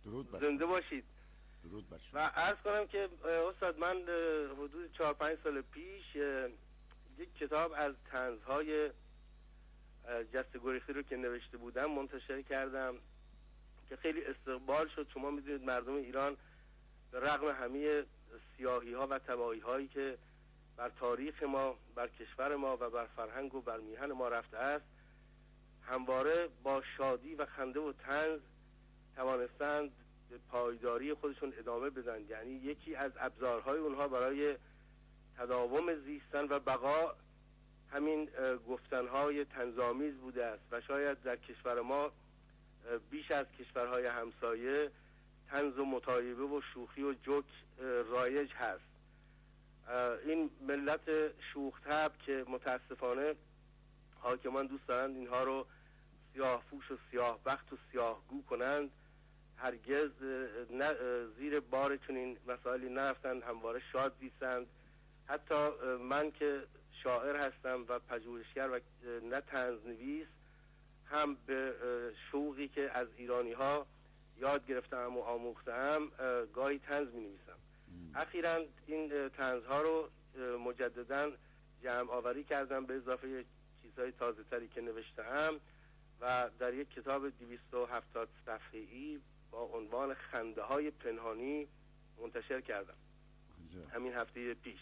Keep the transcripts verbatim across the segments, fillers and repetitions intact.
درود بر زنده باشید. درود بر شما. و عرض کنم که استاد من حدود چهار پنج سال پیش یک کتاب از طنزهای جسته گریختی رو که نوشته بودم منتشر کردم که خیلی استقبال شد. شما میدونید مردم ایران به رغم همه سیاهی ها و تباهی هایی که بر تاریخ ما، بر کشور ما و بر فرهنگ و بر میهن ما رفته است، همواره با شادی و خنده و طنز توانستند به پایداری خودشون ادامه بدن. یعنی یکی از ابزارهای اونها برای تداوم زیستن و بقا همین گفتنهای طنزآمیز بوده است و شاید در کشور ما بیش از کشورهای همسایه طنز و مطایبه و شوخی و جوک رایج هست. این ملت شوخ طبع که متاسفانه حاکمان دوست دارند اینها رو سیاه فوش و سیاه بخت و سیاه گو کنند، هرگز زیر بار چنین مسائلی نرفتند، همواره شاد زیستند. حتی من که شاعر هستم و پژوهشگر و نه طنزنویس، هم به شوقی که از ایرانی ها یاد گرفتم و آموختم گاهی طنز می نویسم. اخیراً این طنزها رو مجدداً جمع آوری کردم به اضافه چیزهای تازه تری که نوشتم و در یک کتاب دویست و هفتاد صفحه‌ای با عنوان خنده های پنهانی منتشر کردم همین هفته پیش.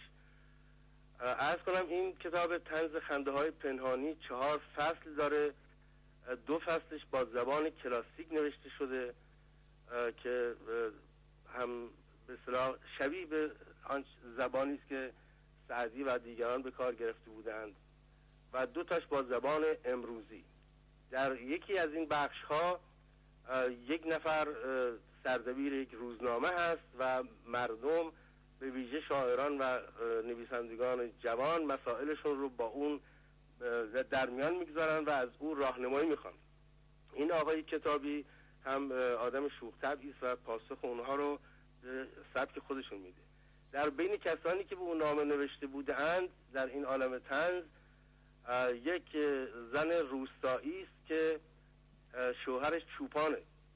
عرض کنم این کتاب طنز خنده های پنهانی چهار فصل داره. دو فصلش با زبان کلاسیک نوشته شده که هم به اصطلاح شبیه به آن زبانی است که سعدی و دیگران به کار گرفته بودند و دو تاش با زبان امروزی. در یکی از این بخش ها یک نفر سردبیر یک روزنامه هست و مردم به ویژه شاعران و نویسندگان جوان مسائلشون رو با اون در میان میگذارن و از اون راهنمایی میخوان. این آقای کتابی هم آدم شوخ طبعی است و پاسخ اونها رو به سبک خودشون میده. در بین کسانی که به اون نامه نوشته بودند در این عالم طنز یک زن روستایی است که شوهرش چوپانه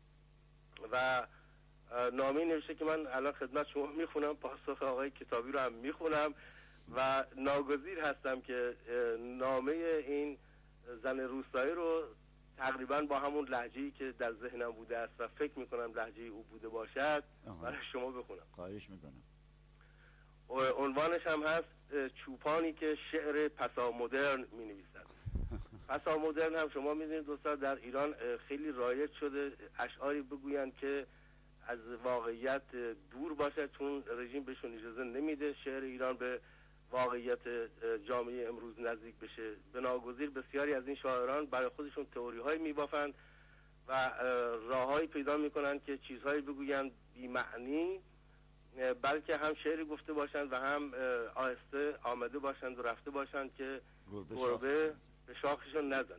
و نامه نوشته که من الان خدمت شما میخونم، پاسخ آقای کتابی رو هم میخونم و ناگزیر هستم که نامه این زن روستایی رو تقریبا با همون لهجه‌ای که در ذهنم بوده است و فکر میکنم لهجه او بوده باشد برای شما بخونم. خواهش میکنم. عنوانش هم هست چوپانی که شعر پسا مدرن می نویسد. پسا مدرن هم شما میدونید دوستان در ایران خیلی رایج شده اشعاری بگویند که از واقعیت دور باشه، چون رژیم بهشون اجازه نمیده شعر ایران به واقعیت جامعه امروز نزدیک بشه. به ناگزیر بسیاری از این شاعران برای خودشون تئوری های میبافند و راههایی پیدا میکنند که چیزهایی بگویند بی معنی، بلکه هم شعری گفته باشند و هم آهسته آمده باشند و رفته باشند که گربه به شاخشون نزنه.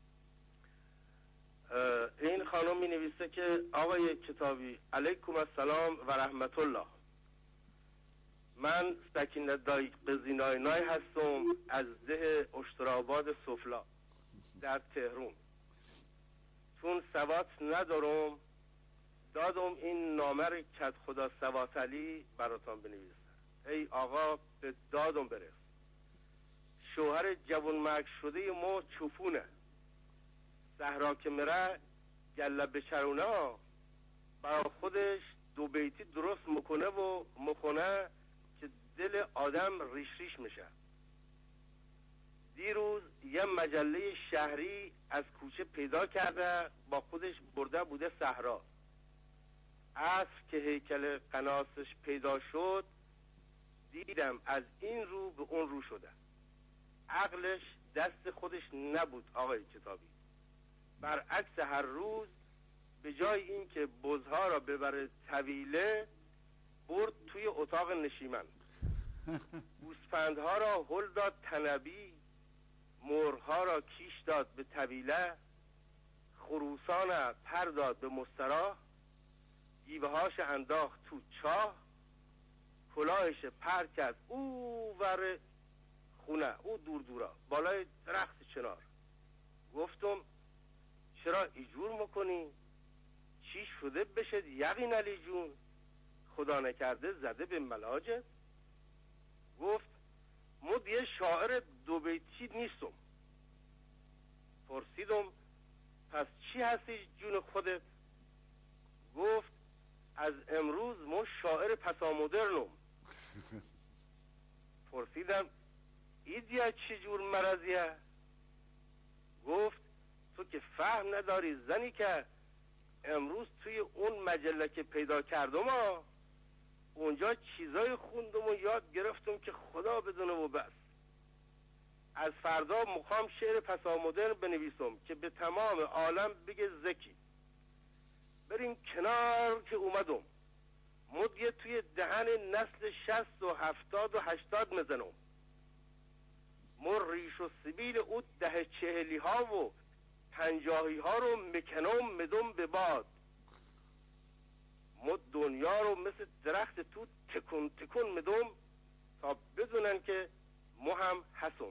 این خانم می نویسه که آقای کتابی علیکم السلام و رحمت الله، من سکینه دایق بزینای نای هستم از ده اشتراباد سفلا در تهران. چون سوات ندارم دادم این نامه رو کت خدا سوات علی براتان بنویسم. ای آقا به دادم برس، شوهر جوان مرگ شده ما چوفونه، صحرا که مره گله بچرونه ها، برای خودش دو بیتی درست مکنه و مخونه که دل آدم ریش ریش میشه. دیروز یه مجله شهری از کوچه پیدا کرده با خودش برده بوده صحرا. عصر که هیکل قناسش پیدا شد دیدم از این رو به اون رو شده. عقلش دست خودش نبود آقای کتابی. برعکس هر روز به جای این که بزها را ببره طویله برد توی اتاق نشیمن. گوسفندها را هل داد تنبی، مرغها را کیش داد به طویله، خروسان پر داد به مستراح، گیوهاش انداخت تو چاه، کلاهش پر کرد او ور خونه او دور دورا بالای درخت چنار. گفتم چرا ایجور میکنی؟ چی شده بشه یقین علی جون، خدا نکرده زده به ملاجت؟ گفت مد یه شاعر دو بیتی نیستم. پرسیدم پس چی هستی جون خودت؟ گفت از امروز ما شاعر پسامدرنم. پرسیدم ایدیا چه جور مرضیه؟ گفت تو که فهم نداری زنی که امروز توی اون مجله که پیدا کردم ها، اونجا چیزای خوندم و یاد گرفتم که خدا بدونه و بس. از فردا مخوام شعر پسامدرن بنویسم که به تمام عالم بگه زکی. بریم کنار که اومدم، مدیه توی دهن نسل شست و هفتاد و هشتاد مزنم. مر ریش و سبیل او ده چهلی ها و پنجاهی ها رو مکنم مدم به باد. مد دنیا رو مثل درخت تو تکون تکون مدم تا بدونن که مو هم هستم.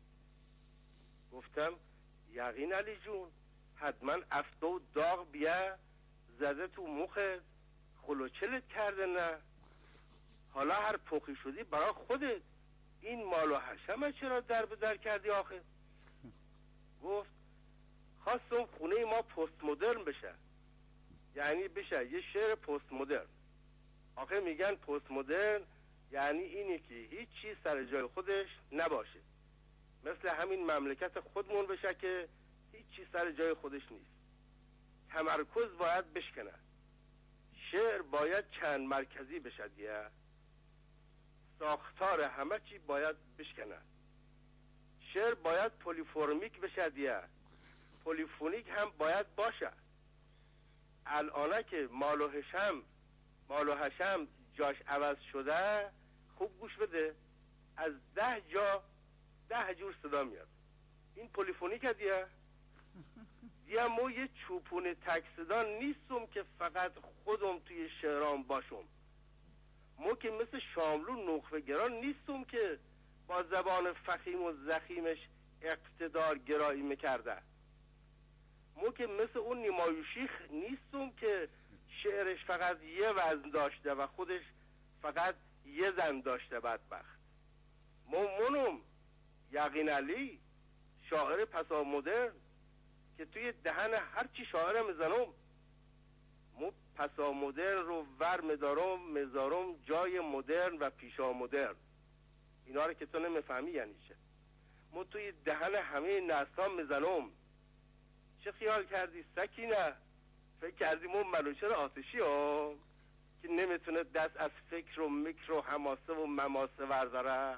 گفتم یقین علی جون، حتما افته و داغ بیه زده تو مخت، خلوچلت کرده نه؟ حالا هر پخی شدی برای خودت، این مال و حشمه چرا در به در کردی آخه؟ گفت خواستم خونه ما پست مدرن بشه، یعنی بشه یه شعر پست مدرن. آخه میگن پست مدرن یعنی اینی که هیچ چیز سر جای خودش نباشه، مثل همین مملکت خودمون بشه که هیچ چیز سر جای خودش نیست. تمرکز باید بشکنه، شعر باید چند مرکزی بشه دیگه، ساختار همه چی باید بشکنه. شعر باید پلیفورمیک بشه دیگه، پلیفونیک هم باید باشه. الانه که مال و حشم مال و حشم جاش عوض شده، خوب گوش بده، از ده جا ده جور صدا میاد. این پلیفونیک دیگه. دیگه ما یه چوپون تک صدا نیستم که فقط خودم توی شعرام باشم. ما که مثل شاملو نخبه گران نیستم که با زبان فخیم و زخیمش اقتدار گرایی میکرده. ما که مثل اون نیمایوشی نیستم که شعرش فقط یه وزن داشته و خودش فقط یه زن داشته بدبخت. ما منم یقین علی، شاعر پسامدرن که توی دهن هرچی شاعر میزنم. مو پسامدرن رو ور مدارم مزارم جای مدرن و پیشا مدرن. اینا رو که تو نمیفهمی یعنی چه. مو توی دهن همه نسل‌ها میزنم. چه خیال کردی سکینه؟ فکر کردی مو ملوچه آتشی ها که نمیتونه دست از فکر و مکر و حماسه و مماسه ورداره؟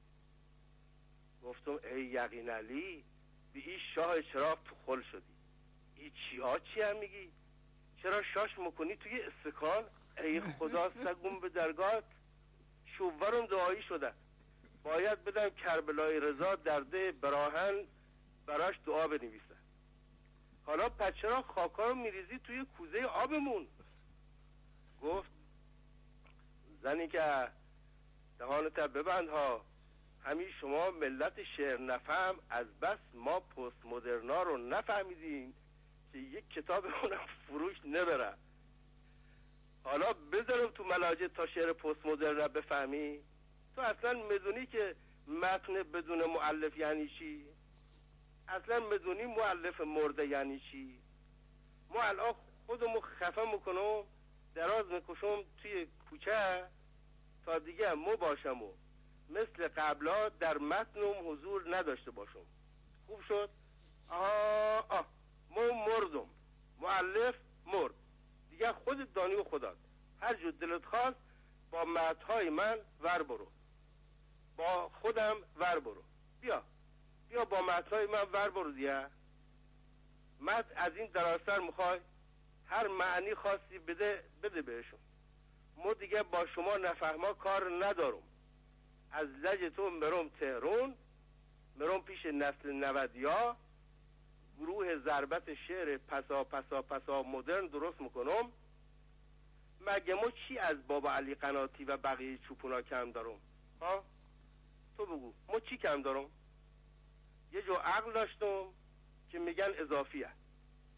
گفتم ای یقین علی، به این شاه چراغ تو خل شدی. این چی ها چی هم میگی؟ چرا شاش میکنی توی استکان؟ ای خدا سگون به درگات، شوورم دعایی شده. باید بدم کربلای رضا در ده براهن براش دعا بنویسه. حالا پس چرا خاکا رو میریزی توی کوزه آبمون؟ گفت زنی که دهانت ببند ها، همین شما ملت شعر نفهم از بس ما پست مدرنا رو نفهمیدین که یک کتاب اونم فروش نبره. حالا بذارم تو ملاجه تا شعر پست مدرن بفهمی؟ تو اصلا میدونی که متن بدون مؤلف یعنی چی؟ اصلا میدونی مؤلف مرده یعنی چی؟ ما الان خودمو خفه میکنم، دراز میکشم توی کوچه تا دیگه مو باشم و مثل قبلا در متنم حضور نداشته باشم. خوب شد؟ آه آه مو مردم، مؤلف مرد دیگه. خودت دانی و خودت هر جور دلت خواست با متنهای من ور برو، با خودم ور برو. بیا بیا با متنهای من ور برو دیگه. متن از این درازتر میخوای؟ هر معنی خاصی بده بده بهشون. ما دیگه با شما نفهما کار ندارم. از لجتون مرم تهرون، مرم پیش نسل نودیا، گروه ضربت شعر پسا پسا پسا مدرن درست میکنم. مگه ما چی از بابا علی قناتی و بقیه چوپونا کم دارم؟ ها؟ تو بگو ما چی کم دارم؟ یه جو عقل داشتم که میگن اضافیه.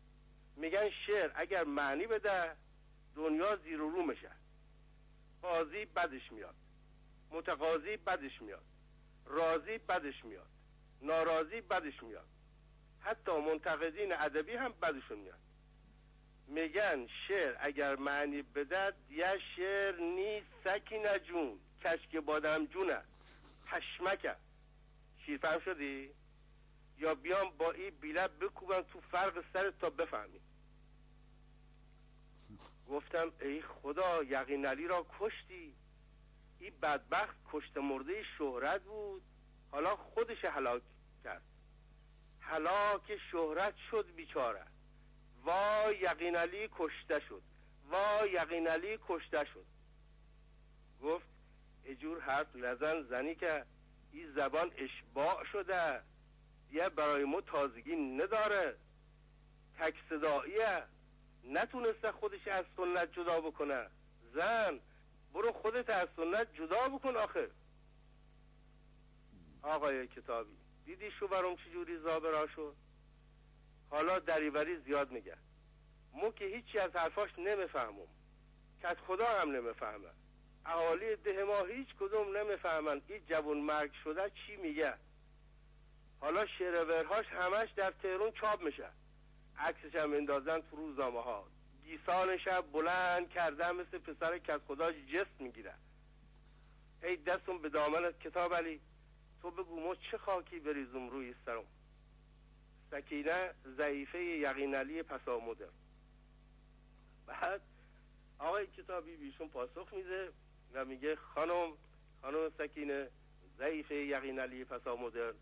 میگن شعر اگر معنی بده دنیا زیر و رو میشه، قاضی بدش میاد، متقاضی بدش میاد، راضی بدش میاد، ناراضی بدش میاد، حتی منتقدین ادبی هم بدشون میاد. میگن شعر اگر معنی بده دیگه شعر نیست سکینه جون، کشک بادم جونه، پشمکه. شیر فهم شدی؟ یا بیام با این بیلت بکوبم تو فرق سرت تا بفهمی. گفتم ای خدا یقین علی را کشتی، این بدبخت کشت مرده شهرت بود، حالا خودش هلاک کرد، هلاک شهرت شد بیچاره. وای یقین علی کشته شد، وای یقین علی کشته شد. گفت اجور حرف نزن زنی که این زبان اشباع شده، یه برای ما تازگی نداره، تک صداییه، نتونسته خودش از سنت جدا بکنه. زن برو خودت از سنت جدا بکن آخه. آقای کتابی دیدی شو برام چجوری زابرا شد؟ حالا دریوری زیاد میگه، مو که هیچی از حرفاش نمیفهمم، کت خدا هم نمیفهمه، اهالی ده ما هیچ کدوم نمیفهمن این جوون مرگ شده چی میگه. حالا شعر ورهاش همش در تهران چاپ میشه، عکسش هم اندازن تو روزنامه ها، گیسانش بلند کرده مثل پسر کت خدا جست میگیره. ای دستم به دامنت کتاب علی، تو بگو ما چه خاکی بریزم روی سرم. سکینه ضعیفه یقین علی پسامده. بعد آقای کتابی بیشون پاسخ میده و میگه خانم خانم سکینه ضعیفه یقین علی پسامده،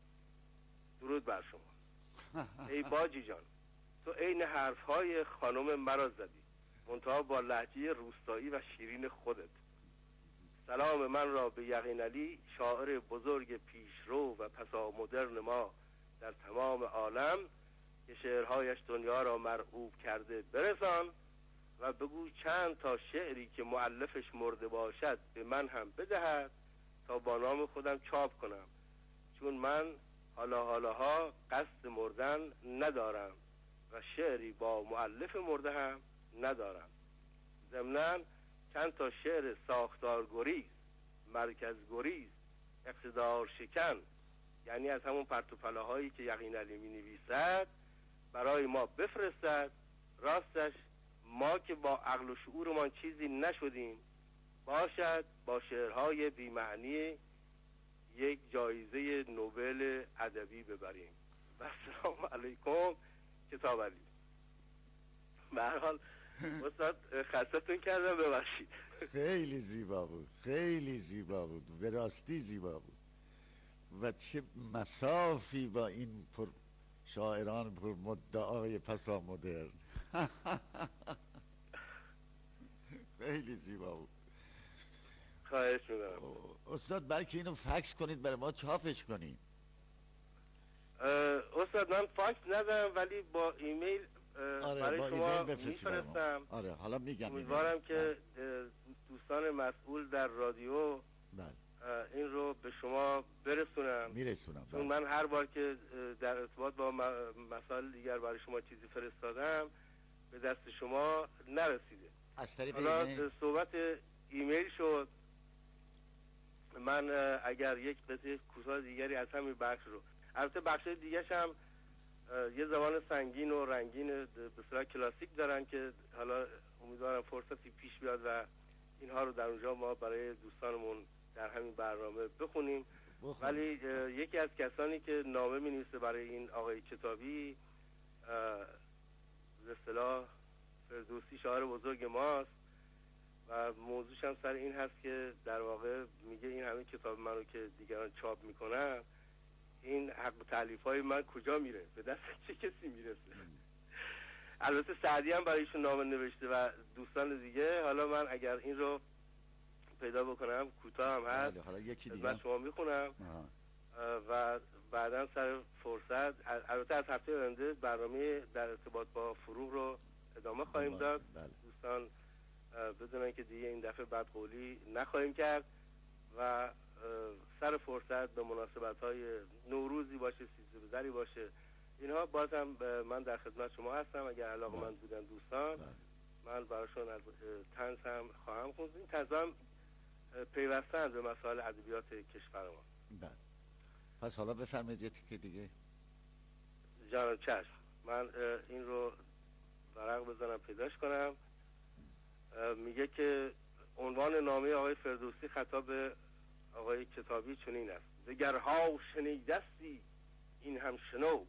درود بر شما. ای باجی جان، تو عین حرفهای خانم مرا زدی، منتها با لهجه روستایی و شیرین خودت. سلام من را به یقین علی شاعر بزرگ پیشرو و پسا مدرن ما در تمام عالم که شعرهایش دنیا را مرعوب کرده برسان و بگو چند تا شعری که مؤلفش مرده باشد به من هم بدهد تا با نام خودم چاپ کنم، چون من حالا حالاها قصد مردن ندارم و شعری با مؤلف مرده هم ندارم. ضمناً چند تا شعر ساختار گریز، مرکز گریز، اقتدار شکن، یعنی از همون پرتوپله هایی که یقین علی می نویسد برای ما بفرستد. راستش ما که با عقل و شعورمان چیزی نشدیم، باشد با شعرهای بی‌معنی یک جایزه نوبل ادبی ببریم. و السلام علیکم کتاب علی. به هر حال استاد خستتون کردم، ببخشید. خیلی زیبا بود، خیلی زیبا بود، به راستی زیبا بود و چه مسافی با این پر شاعران پر مدعای پسا مدرن. خیلی زیبا بود. خواهش می‌کنم استاد بلکه اینو فکس کنید برای ما چاپش کنید. استاد من فاکس ندارم ولی با ایمیل آره برای با شما ایمیل میفرستم. آره حالا میگم. امیدوارم که دوستان مسئول در رادیو بله این رو به شما برسونم. میرسونم. چون من هر بار که در ارتباط با مسائل دیگر برای شما چیزی فرستادم به دست شما نرسیده. از طریق حالا ایمیل صحبت ایمیل شد، من اگر یک قطعه کوتاه دیگری از همین بخش رو، البته بخش دیگرش هم یه زبان سنگین و رنگین به صورت کلاسیک دارن که حالا امیدوارم فرصتی پیش بیاد و اینها رو در اونجا ما برای دوستانمون در همین برنامه بخونیم. بخون. ولی یکی از کسانی که نامه می نویسه برای این آقای کتابی به اصطلاح فردوسی شاعر بزرگ ماست و موضوعش هم سر این هست که در واقع میگه این همه کتاب منو که دیگران چاپ میکنن، این حق تألیف های من کجا میره، به دست چه کسی میرسه؟ البته سعدی هم برایشون نامه نوشته و دوستان دیگه. حالا من اگر این رو پیدا بکنم کوتاه هم هست حالا یکی دیگه شما میخونم و بعدا سر فرصت، البته از هفته آینده برنامه در ارتباط با فروغ رو ادامه خواهیم داد. بله. دوستان بدونن که دیگه این دفعه بدقولی نخواهیم کرد و سر فرصت به مناسبت های نوروزی باشه، سیزده بدری باشه، اینها بازم من در خدمت شما هستم. اگر علاقه‌مند بودن دوستان بله. من براشون از طنز هم خواهم خوند. این طنز هم پیوستند به مسائل ادبیات کشور ما. بله. پس حالا بفرمایید یه تیکه دیگه. جان چشم. من این رو ورق بزنم پیداش کنم. میگه که عنوان نامه آقای فردوسی خطاب به آقای کتابی چنین است: دگرها شنیدستی این هم شنو.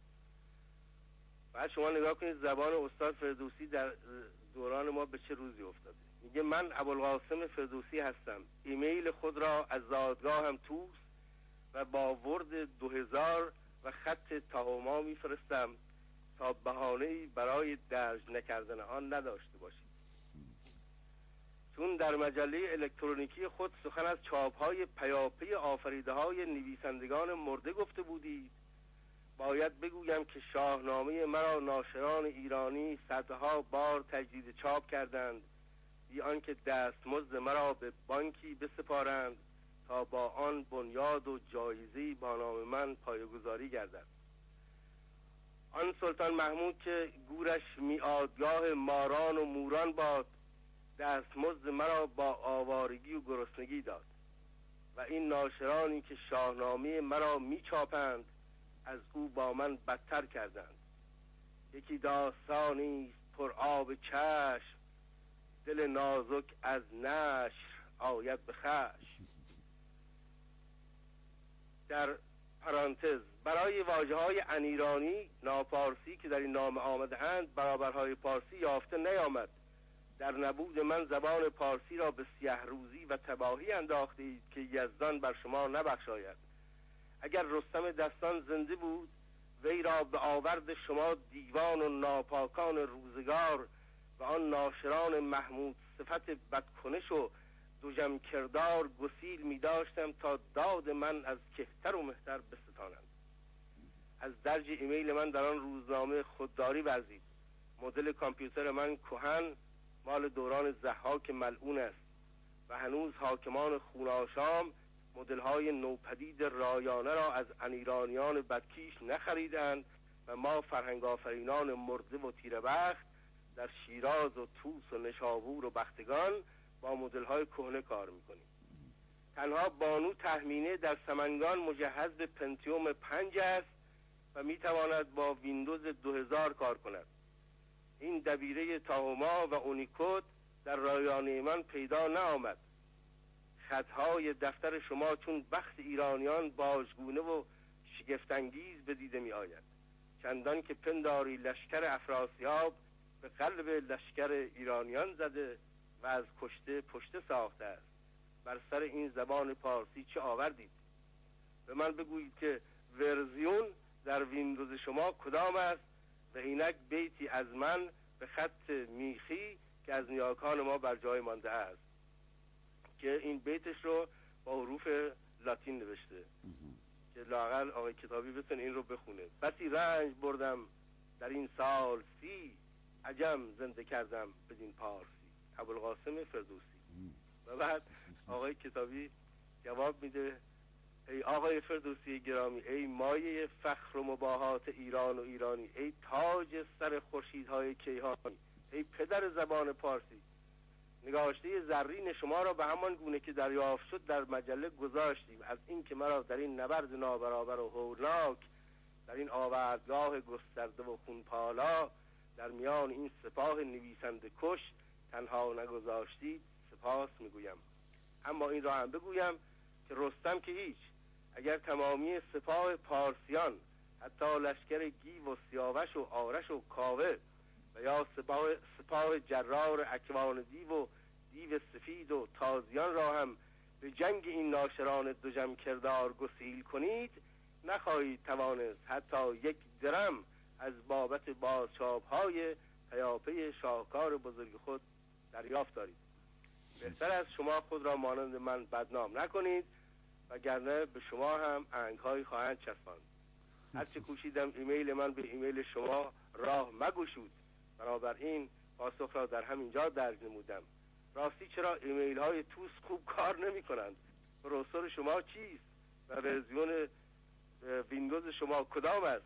بعد شما نگاه کنید زبان استاد فردوسی در دوران ما به چه روزی افتاده. میگه من ابوالقاسم فردوسی هستم، ایمیل خود را از زادگاهم توست و با ورد دو هزار و خط تاهما میفرستم تا بهانه‌ای برای درج نکردن آن نداشته باشید. چون در مجله الکترونیکی خود سخن از چاپ‌های پیاپی آفریده‌های نویسندگان مرده گفته بودید، باید بگویم که شاهنامه مرا ناشران ایرانی صدها بار تجدید چاپ کردند بی آنکه دستمزد مرا به بانکی بسپارند تا با آن بنیاد و جایزه‌ای با نام من پایه‌گذاری گردد. آن سلطان محمود که گورش میادگاه ماران و موران باد، دستمزد مرا با آوارگی و گرسنگی داد و این ناشرانی که شاهنامه مرا میچاپند از او با من بدتر کردند. یکی داستانی پر آب چشم، دل نازک از نشر آید به خشم. در پرانتز برای واژه‌های انیرانی ناپارسی که در این نامه آمده اند برابرهای پارسی یافته نیامد. در نبود من زبان پارسی را به سیه روزی و تباهی انداختید که یزدان بر شما نبخشاید. اگر رستم دستان زنده بود وی را به آورد شما دیوان و ناپاکان روزگار و آن ناشران محمود صفت بدکنش و دوژم کردار گسیل می داشتم تا داد من از کهتر و مهتر بستانند. از درج ایمیل من در آن روزنامه خودداری ورزید. مدل کامپیوتر من کهن مال دوران ضحاک ملعون است و هنوز حاکمان خوناشام مدل‌های نوپدید رایانه را از انیرانیان بدکیش نخریدند و ما فرهنگ آفرینان مرده و تیره‌بخت در شیراز و طوس و نشابور و بختگان با مدل‌های کهنه کار می‌کنیم. تنها بانو تهمینه در سمنگان مجهز به پنتیوم پنج است و می‌تواند با ویندوز دو هزار کار کند. این دبیره تاهما و اونیکود در رایانه من پیدا نآمد. خطهای دفتر شما چون بخت ایرانیان باژگونه و شگفت‌انگیز به دیده می آید، چندان که پنداری لشکر افراسیاب به قلب لشکر ایرانیان زده و از کشته پشته ساخته است. بر سر این زبان پارسی چه آوردید؟ به من بگویید که ورزیون در ویندوز شما کدام است و اینک بیتی از من به خط میخی که از نیاکان ما بر جای مانده است، که این بیتش رو با حروف لاتین نوشته که لااقل آقای کتابی بتونه این رو بخونه. بسی رنج بردم در این سال سی، عجم زنده کردم بدین پارسی. ابوالقاسم فردوسی. و بعد آقای کتابی جواب میده: ای آقای فردوسی گرامی، ای مایه فخر و مباهات ایران و ایرانی، ای تاج سر خورشیدهای کیهانی، ای پدر زبان پارسی، نگاشته زرین شما را به همان گونه که دریافت شد در مجله گذاشتیم. از این که مرا در این نبرد نابرابر و هولناک، در این آوردگاه گسترده و خونپالا، در میان این سپاه نویسنده کش تنها نگذاشتید سپاس میگویم. اما این را هم بگویم که رستم که هیچ، اگر تمامی سپاه پارسیان حتی لشکر گیو و سیاوش و آرش و کاوه و یا سپاه, سپاه جرار اکوان دیو و دیو سفید و تازیان را هم به جنگ این ناشران دوژم کردار گسیل کنید، نخواهید توانست حتی یک درم از بابت بازچاپ‌های پیاپی شاهکار بزرگ خود دریافت دارید. بهتر از شما خود را مانند من بدنام نکنید وگرنه به شما هم انگ‌هایی خواهند چسباند. هرچه کوشیدم ایمیل من به ایمیل شما راه مگشود، بنابراین پاسخ را در همین جا درج نمودم. راستی چرا ایمیل های توس خوب کار نمی کنند؟ پروسور شما چیست و ورژن ویندوز شما کدام است؟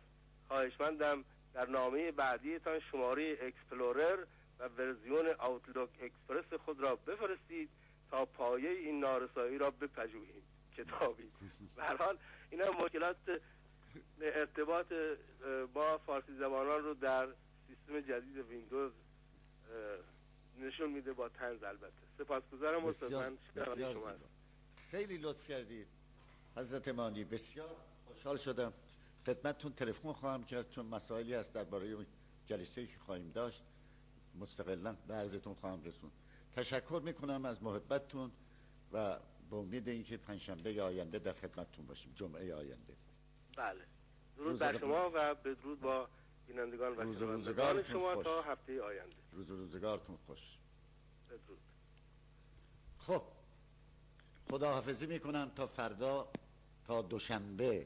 خواهشمندم در نامه بعدیتان شماره اکسپلورر و ورژیون آوتلوک اکسپرس خود را بفرستید تا پایه این نارسایی را بپژوهیم. کتابی به هر حال این هم مشکلات ارتباط با فارسی زبانان رو در سیستم جدید ویندوز نشون میده، با طنز البته. سپاسگزارم استاد. من بسیار شما خیلی لطف کردید حضرت مانی، بسیار خوشحال شدم. خدمتتون تلفن خواهم کرد چون مسائلی هست درباره جلسه‌ای که خواهیم داشت، مستقلا به عرضتون خواهم رسوند. تشکر میکنم از محبتتون و به امید اینکه پنجشنبه آینده در خدمتتون باشیم، جمعه آینده. بله، درود بر شما و بدرود با بینندگان و شنوندگان شما خوش. تا هفته آینده. روز روزگارتون خوش. بدرود. خب خداحافظی میکنم تا فردا، تا دوشنبه،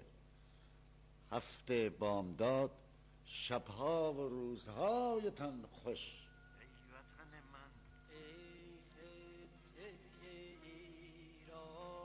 هفته بامداد، شبها و روزهایتان خوش.